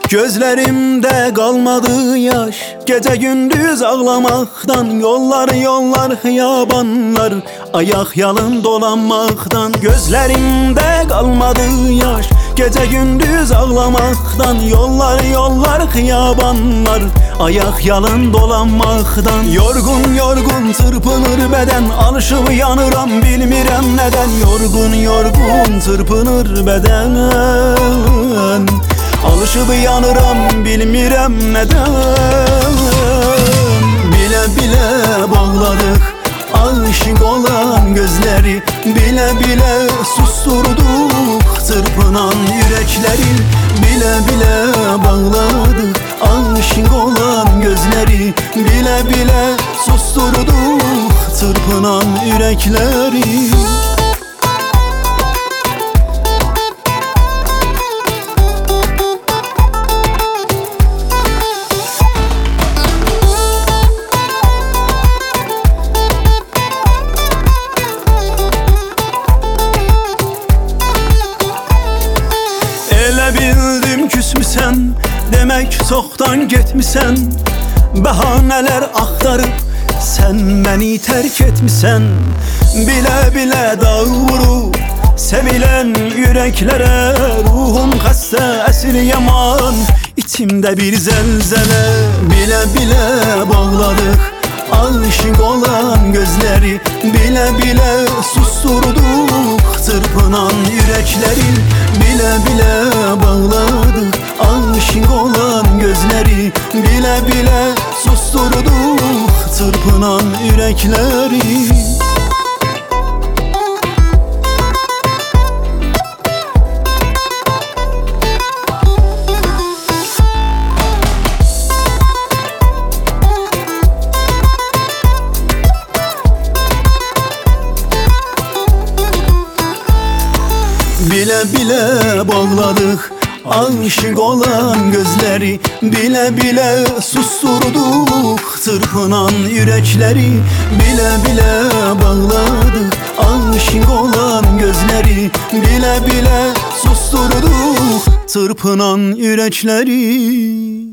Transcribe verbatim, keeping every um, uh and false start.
Gözlerimde kalmadı yaş, gece gündüz ağlamaktan. Yollar yollar hıyabanlar, ayak yalın dolanmaktan. Gözlerimde kalmadı yaş, gece gündüz ağlamaktan. Yollar yollar hıyabanlar, ayak yalın dolanmaktan. Yorgun yorgun çırpınır beden, alışıp yanıram bilmirem neden. Yorgun yorgun çırpınır beden, alışıp yanıram bilmirem neden. Bile bile bağladık aşık olan gözleri, bile bile susturduk çırpınan yürekleri. Bile bile bağladık aşık olan gözleri, bile bile susturduk çırpınan yürekleri. Bildim küsmüsən, demek çoktan getmisən. Bahaneler aktarıp sen beni terk etmisən. Bile bile dağ vurup sevilen yüreklere, ruhum xəstə əsir yaman, içimde bir zelzele. Bile bile bağladık aşık olan gözleri, bile bile susturduk çırpınan yürekleri. Bile bile bağladık aşık olan gözleri, bile bile susturduk çırpınan yürekleri. Bile bile bağladık aşık olan gözleri, bile bile susturduk çırpınan yürekleri. Bile bile bağladık aşık olan gözleri, bile bile susturduk çırpınan yürekleri.